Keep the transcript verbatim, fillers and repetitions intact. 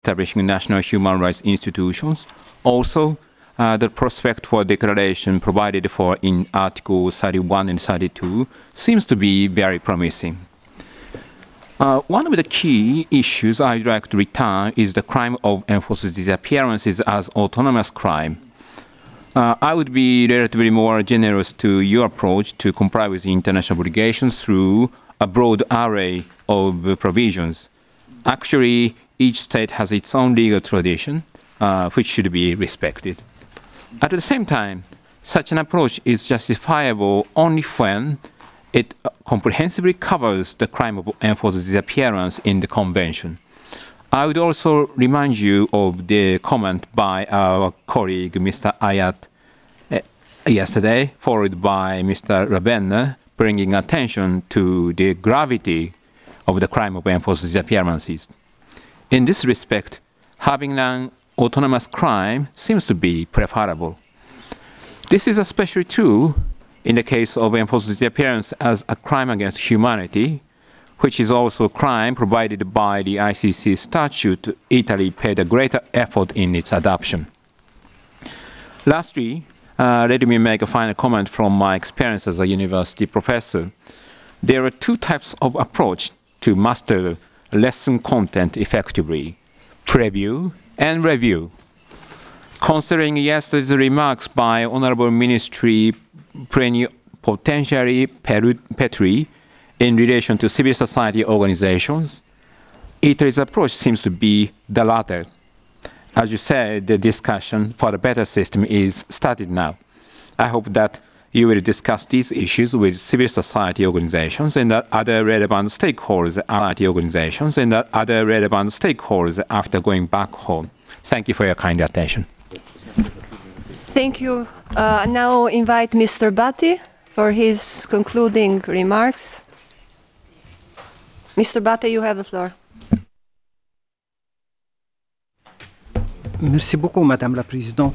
establishing national human rights institutions. Also, uh, the prospect for declaration provided for in Article thirty-one and thirty-two seems to be very promising. Uh, one of the key issues I'd like to return is the crime of enforced disappearances as autonomous crime. Uh, I would be relatively more generous to your approach to comply with international obligations through a broad array of provisions. Actually, each state has its own legal tradition, uh, which should be respected. At the same time, such an approach is justifiable only when it comprehensively covers the crime of enforced disappearance in the Convention. I would also remind you of the comment by our colleague, Mister Ayat, uh, yesterday, followed by Mister Ravenna, bringing attention to the gravity of the crime of enforced disappearances. In this respect, having an autonomous crime seems to be preferable. This is especially true in the case of enforced disappearance as a crime against humanity, which is also a crime provided by the I C C statute. Italy paid a greater effort in its adoption. Lastly, uh, let me make a final comment from my experience as a university professor. There are two types of approach to master lesson content effectively: preview and review. Considering yesterday's remarks by Honorable Ministry Plenipotentiary Petri in relation to civil society organizations, Italy's approach seems to be the latter. As you said, the discussion for a better system is started now. I hope that you will discuss these issues with civil society organizations and other relevant stakeholders, organizations and other relevant stakeholders after going back home. Thank you for your kind attention. Thank you. Uh, now invite Mister Bhatti for his concluding remarks. Mister Bhatti, you have the floor. Merci beaucoup, Madame la Présidente.